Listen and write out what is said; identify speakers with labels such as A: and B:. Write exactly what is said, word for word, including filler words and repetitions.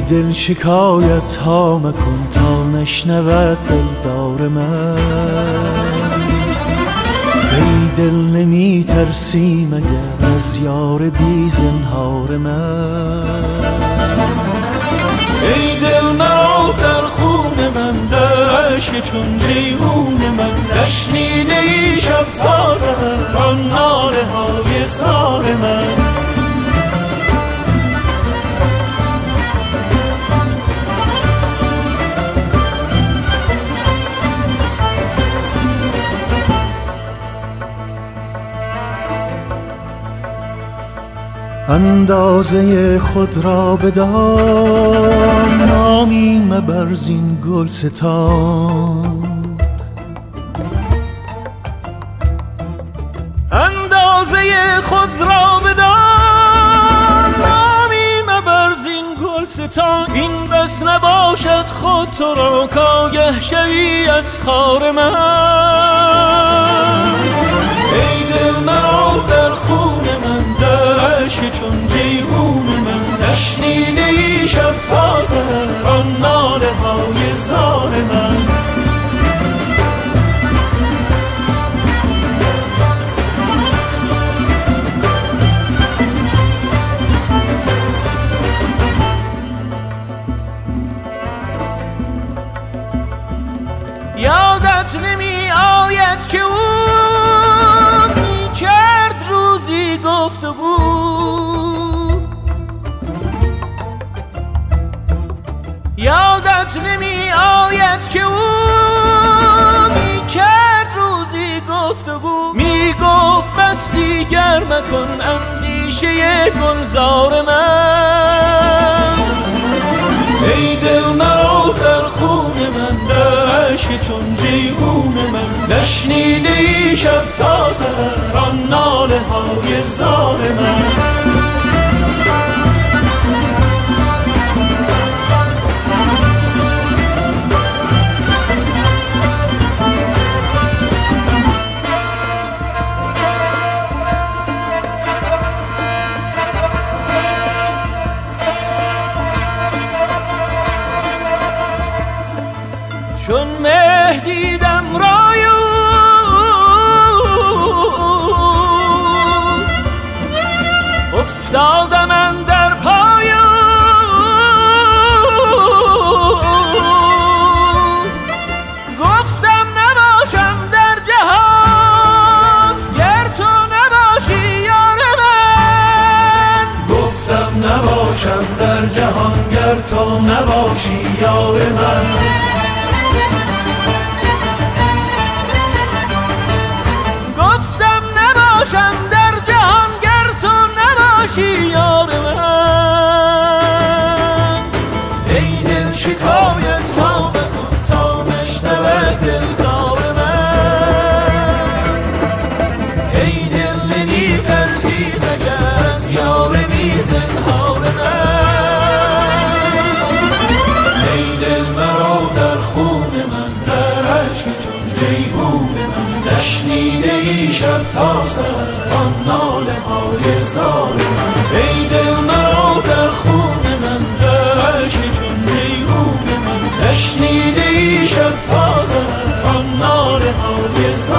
A: دل شکایت ها مکن تا نشنود دلدار من. ای دل نمی ترسی مگر از یار بی زنهار من. ای دل مرا در خون من در عشق چون جیهون من نشنیده ای شب تا سحر آن ناله های زار من. اندازه خود را بدان نامی مبر زین گلستان. اندازه خود را بدان نامی مبر زین گلستان. این بس نباشد خود تو را کآگه شوی از خار من. ای دل مرا در خون من در عشق چون جیهون من نشنیده ای شب تا سحر آن ناله های زار من. یادت نمی آید که او می کرد روزی گفتگو. یادت نمی آید که او می کرد روزی گفتگو. می گفت بس دیگر مکن اندیشه گلزار من. ای دل مرا در خون من در عشق چون جیهون من نشنیده ای شب تا سحر آن ناله های زار من. چون مه دیدم رای او افتادم اندر پای او. گفتم نباشم در جهان گر تو نباشی یار من. گفتم نباشم در جهان گر تو نباشی یار من. گفتم نباشم در جهان گر تو نباشی یار من. ای دل شکایت ها بکن تا نشنود دلدار من. ای دل نمی ترسی مگر از یار بی زنهار من. ای دل مرا در خون من در عشق چون جیهون من نشنیده ای شب تا سحر آن ناله های زار من. ای دل مرا در خون من در عشق چون جیهون من نشنیده ای شب تا سحر آن ناله های زار من.